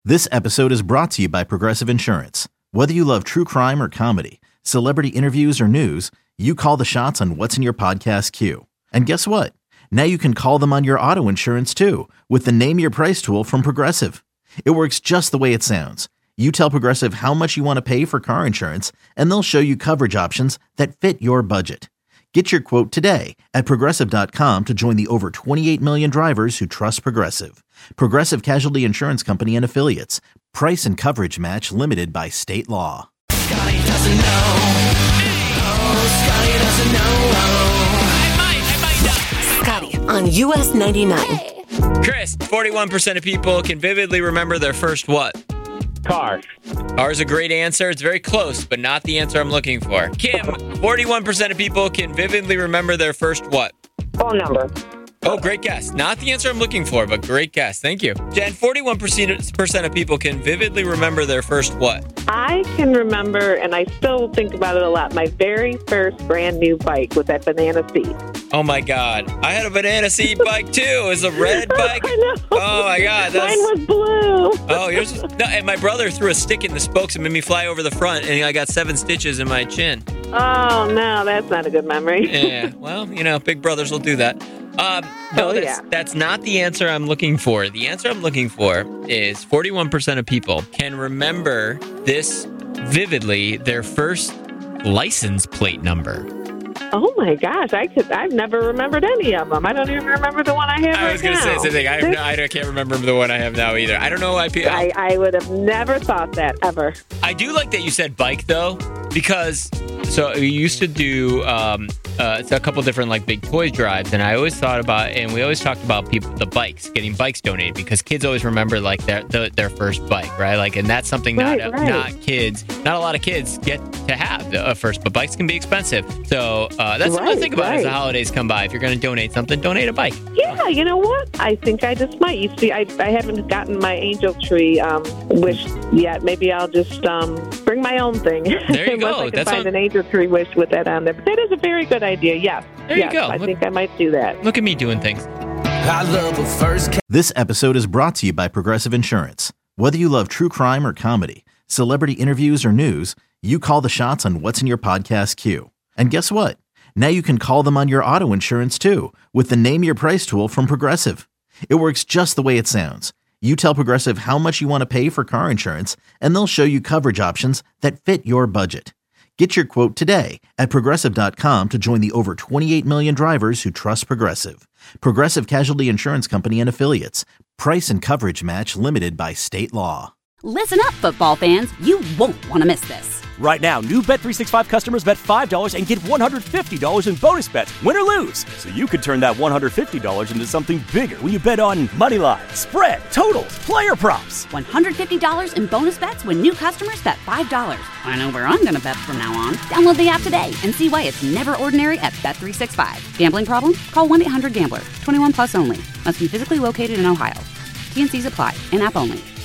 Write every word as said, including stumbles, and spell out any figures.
This episode is brought to you by Progressive Insurance. Whether you love true crime or comedy, celebrity interviews or news, you call the shots on what's in your podcast queue. And guess what? Now you can call them on your auto insurance too with the Name Your Price tool from Progressive. It works just the way it sounds. You tell Progressive how much you want to pay for car insurance, and they'll show you coverage options that fit your budget. Get your quote today at Progressive dot com to join the over twenty-eight million drivers who trust Progressive. Progressive Casualty Insurance Company and Affiliates. Price and coverage match limited by state law. Scotty doesn't know. Oh, Scotty doesn't know. Oh, I might, I might not. Scotty on U S ninety-nine. Chris, forty-one percent of people can vividly remember their first what? Car. Car is a great answer. It's very close, but not the answer I'm looking for. Kim, forty-one percent of people can vividly remember their first what? Phone number. Oh, great guess. Not the answer I'm looking for, but great guess. Thank you. Jen, forty-one percent of people can vividly remember their first what? I can remember, and I still think about it a lot, my very first brand new bike with that banana seat. Oh, my God. I had a banana seat bike, too. It was a red bike. I know. Oh, my God. That Mine was... was blue. Oh, yours was... No, and my brother threw a stick in the spokes and made me fly over the front, and I got seven stitches in my chin. Oh, no, that's not a good memory. Yeah, well, you know, big brothers will do that. Um, no, Oh, that's, yeah. that's not the answer I'm looking for. The answer I'm looking for is forty-one percent of people can remember this vividly, their first license plate number. Oh, my gosh. I could, I've never remembered any of them. I don't even remember the one I have I right was going to say now. the same thing. I, have no, I can't remember the one I have now either. I don't know why people... I, I would have never thought that, ever. I do like that you said bike, though, because... So we used to do um, uh, a couple different like big toys drives, and I always thought about, and we always talked about people, the bikes, getting bikes donated, because kids always remember like their their, their first bike, right? Like, and that's something Right, not right. not kids, not a lot of kids get to have the uh, first, but bikes can be expensive. So uh, that's something to Right, think about as the right. holidays come by. If you're going to donate something, donate a bike. Yeah, you know what? I think I just might. You see, I, I haven't gotten my angel tree um, wish yet. Maybe I'll just um, bring my own thing. There you Unless go. I can That's find on- an angel tree wish with that on there. But that is a very good idea. Yes. There you yes, go. I Look- think I might do that. Look at me doing things. I love a first ca- This episode is brought to you by Progressive Insurance. Whether you love true crime or comedy, celebrity interviews or news, you call the shots on what's in your podcast queue. And guess what? Now you can call them on your auto insurance too with the Name Your Price tool from Progressive. It works just the way it sounds. You tell Progressive how much you want to pay for car insurance, and they'll show you coverage options that fit your budget. Get your quote today at Progressive dot com to join the over twenty-eight million drivers who trust Progressive. Progressive Casualty Insurance Company and Affiliates. Price and coverage match limited by state law. Listen up, football fans. You won't want to miss this. Right now, new Bet three sixty-five customers bet five dollars and get one hundred fifty dollars in bonus bets, win or lose. So you could turn that one hundred fifty dollars into something bigger when you bet on money line, spread, totals, player props. one hundred fifty dollars in bonus bets when new customers bet five dollars. I know where I'm going to bet from now on. Download the app today and see why it's never ordinary at Bet three sixty-five. Gambling problem? Call one eight hundred gambler. twenty-one plus only. Must be physically located in Ohio. T N Cs apply. In-app only.